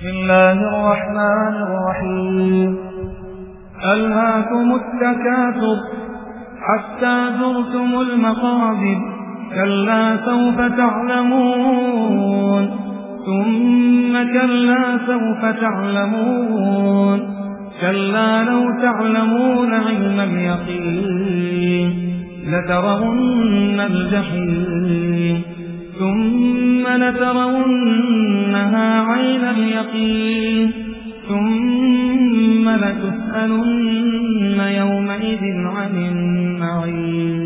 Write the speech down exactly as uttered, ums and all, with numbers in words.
بسم الله الرحمن الرحيم ألهاكم التكاثر حتى زرتم المقابر كلا سوف تعلمون ثم كلا سوف تعلمون كلا لو تعلمون علم اليقين لترون الجحيم ثم لترونها عين اليقين ثم لتسألن يومئذ عن النعيم.